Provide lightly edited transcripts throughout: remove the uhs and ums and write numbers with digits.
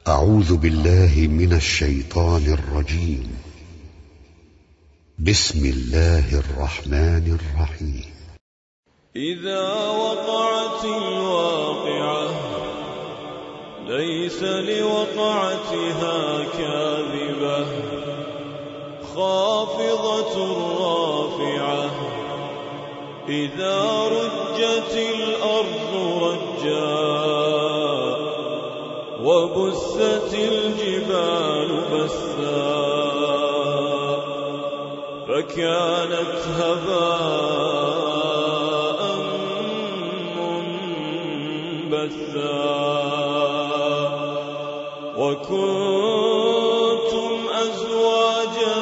أعوذ بالله من الشيطان الرجيم. بسم الله الرحمن الرحيم. إذا وقعت الواقعة ليس لوقعتها كاذبة خافضة رافعة إذا رجت الأرض رجا وبست الجبال بسا فكانت هباء منبثا وكنتم أزواجا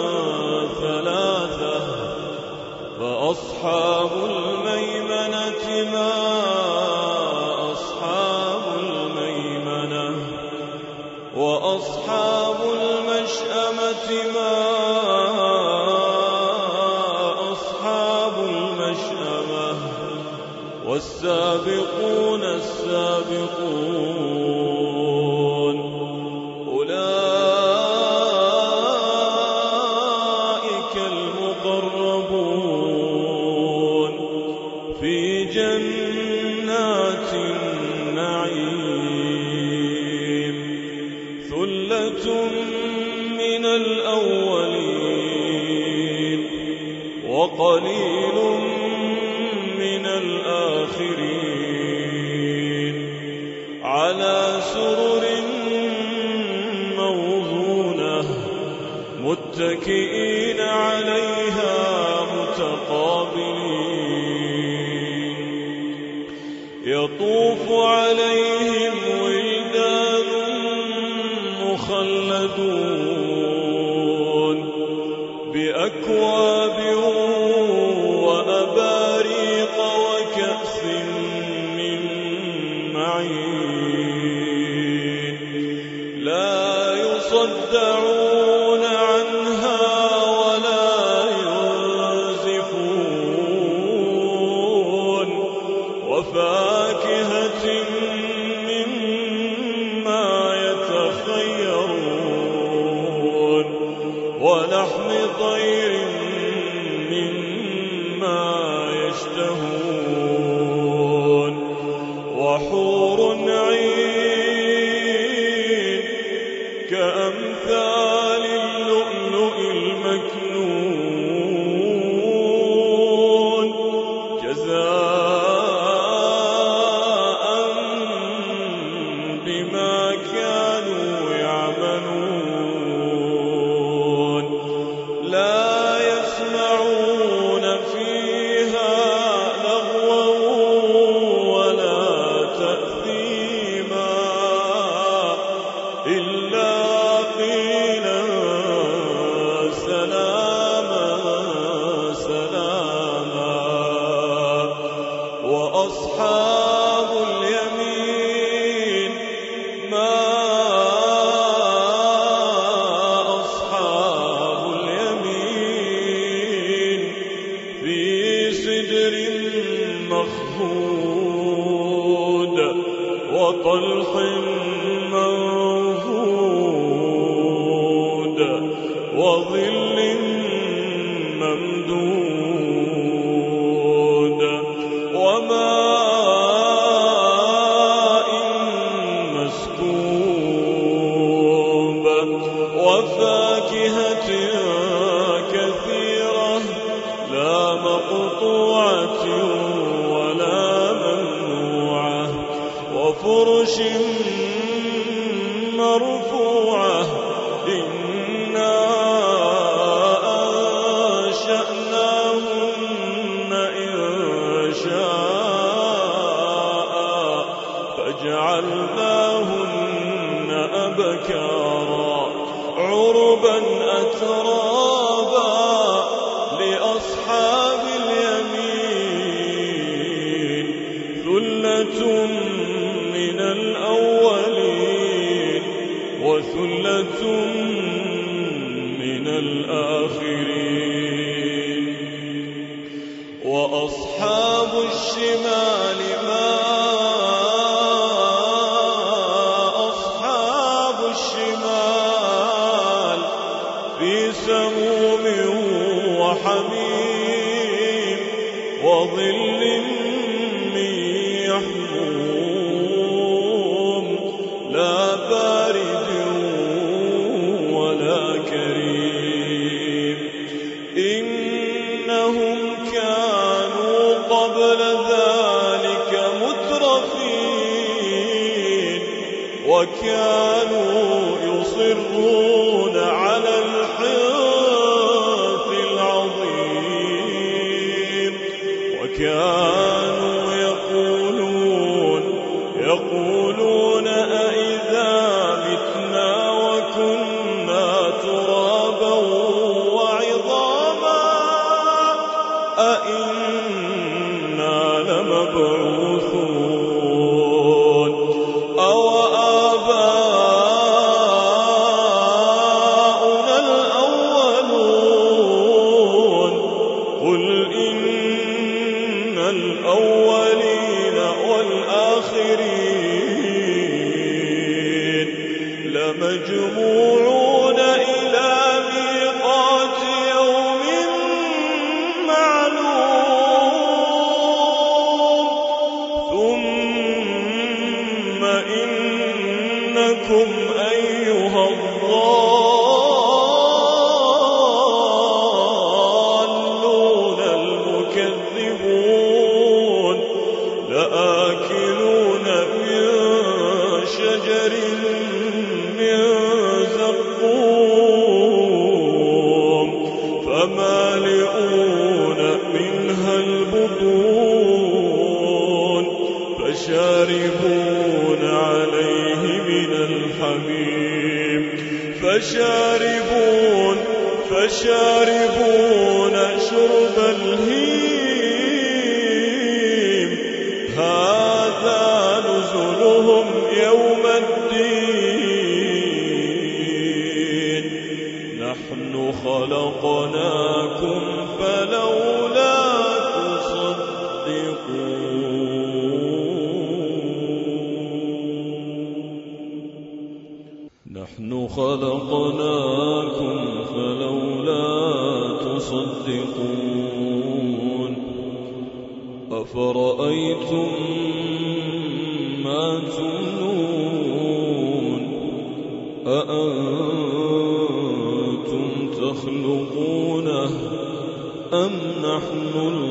ثلاثة فأصحاب الميمنة ما أصحاب الميمنة وأصحاب المشأمة ما أصحاب المشأمة والسابقون السابقون أولئك المقربون في جنات النعيم ثلة من الأولين وقليل من الآخرين على سرر موضونة متكئين عليها متقابلين يطوف عليهم ولدان مخلدون بأكواب وأباريق وكأس من معين لا يصدعون عنها ولا ينزفون وفاكهة مما يتخيرون ولحم طير مما يشتهون وحور عين كأمثال اللؤلؤ المكنون جزاء بما كانوا يعملون لا يسمعون فيها لغوا ولا تأثيما إلا قيلا سلاما سلاما وأصحاب اليمين ما أصحاب اليمين في سدر مخضود وطلح منضود وظل ممدود وماء مسكوب وفاكهة كثيرة لا مقطوعة ولا ممنوعة وفرش مرفوعة إنا أنشأناهن إنشاء فجعلناهن أبكارا عربا أترابا لأصحاب اليمين ثلة من الأولين وثلة من الآخرين وأصحاب الشمال ما أصحاب وظل من يحموم لا بارد ولا كريم إنهم كانوا قبل ذلك مترفين وكانوا يصرون على الحنث العظيم وكانوا يقولون أئذا متنا وكنا ترابا وعظاما أئنا لمبعوثون أو آباؤنا الأولون قل إن الأولين والآخرين لمجموعون إلى ميقات يوم معلوم ثم إنكم أيها الضالون المكذبون لآكلون من شجر من زقوم فمالئون منها البطون فشاربون عليه من الحميم فشاربون شرب الهيم هذا نزلهم يوم الدين نحن خلقناكم فلولا تصدقون أفرأيتم ما تمنون أأنتم تخلقونه أم نحن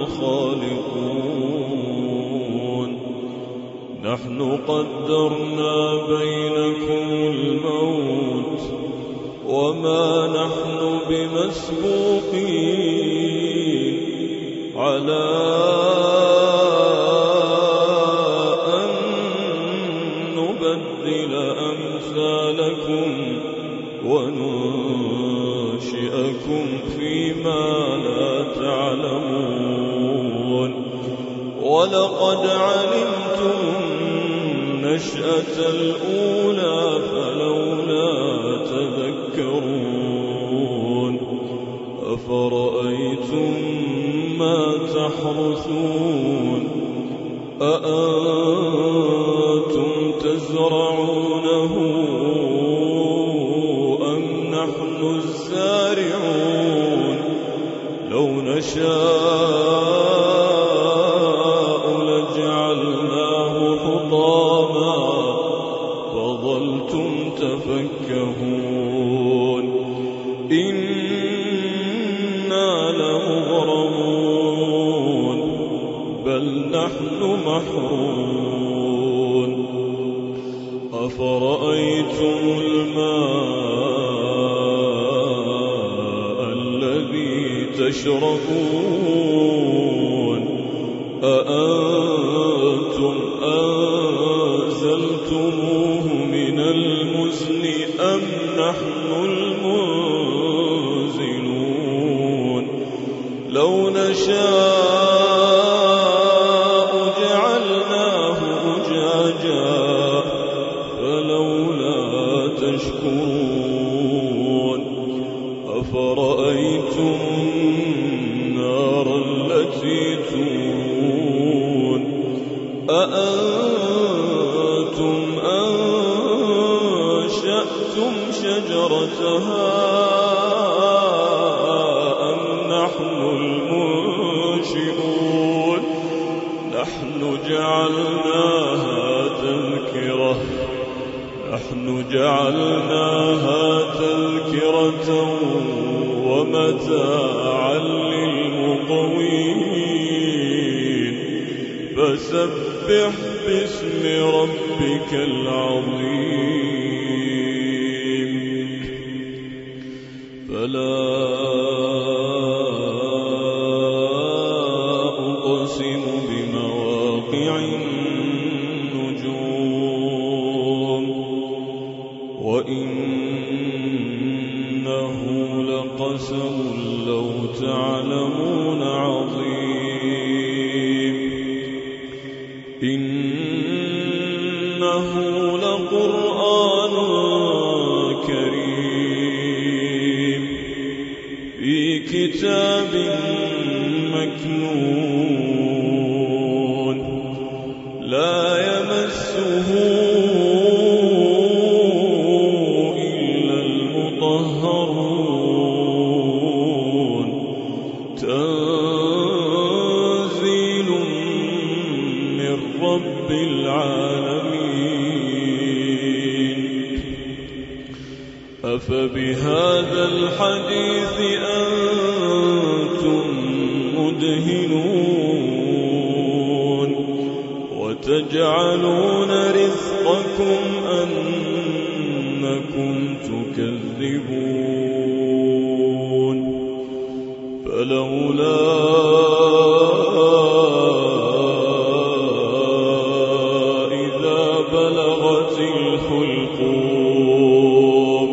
الخالقون نحن قدرنا بينكم الموت وما نحن بمسبوقين على أن نبدل أمثالكم وننشئكم فيما لا تعلمون ولقد علمتم النشأة الأولى فلولا تذكرون أفرأيتم ما تحرثون أأنتم تزرعونه أم نحن الزارعون لو نشاء لجعلناه حطاما فظلتم تفكهون إنا لمغرمون بل نحن محرومون أفرأيتم الماء الذي تشربون أأنتم أنزلتموه من المزن أم نحن المنزلون لو نشاء جعلناه أجاجا فلولا تشكرون أفرأيتم النار التي تورون أأنتم أنشأتم شجرتها أم نحن المنشئون نحن جعلناها تذكرة ومتاعا للمقوين فسبح باسم ربك العظيم فلا أقسم بمواقع النجوم وإنه لقسم لو تعلمون عظيم إنه لقرآن كريم في كتاب مكنون لا يمسه إلا المطهرون تنزيل من رب العالمين أفبهذا الحديث أنتم مدهنون وتجعلون رزقكم أنكم تكذبون فلولا إذا بلغت الحلقوم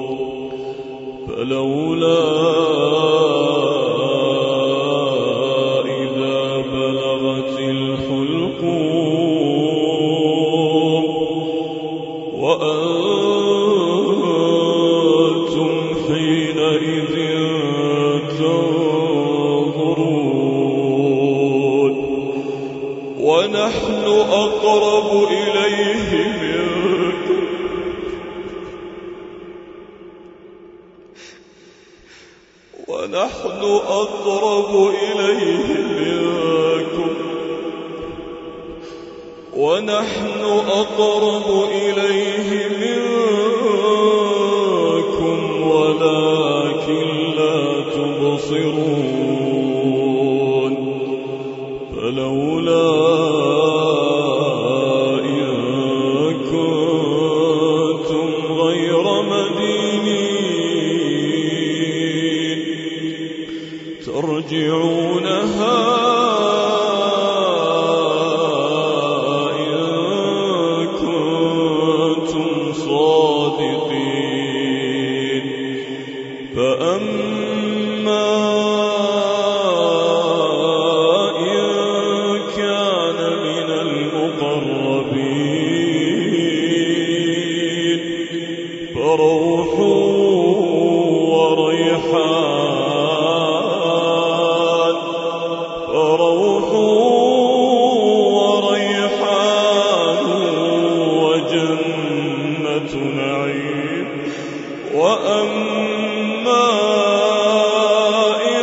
فلولا إذا بلغت الحلقوم وأنتم حينئذ تنظرون ونحن أقرب إليه منكم ونحن أقرب إليه منكم ونحن أقرب إليه منكم ولكن لا تبصرون فلولا إن كنتم غير مدينين ترجعونها إن كنتم صادقين فأما إن كان من المقربين فروح وريحان وجنة نعيم وأما إن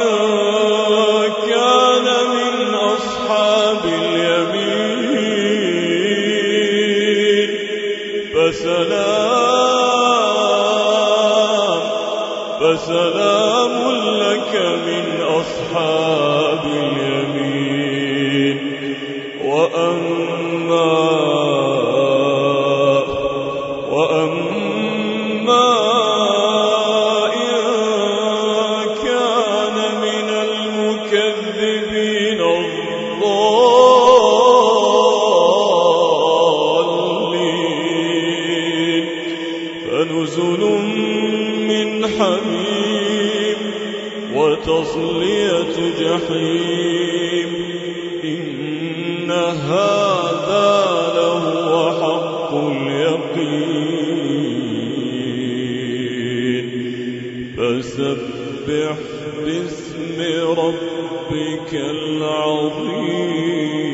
كان من أصحاب اليمين فسلام لك من أصحاب اليمين وأما إن كان من المكذبين الضالين فنزل من حميم وتصلية جحيم إن هذا لهو حق اليقين فسبح باسم ربك العظيم